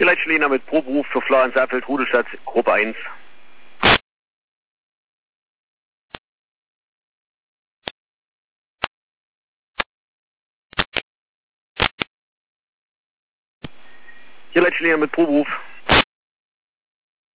Hier Leitschlehner mit Proberuf für Florian Safeld, Rudelstadt, Gruppe 1. Hier Leitschlehner mit Proberuf.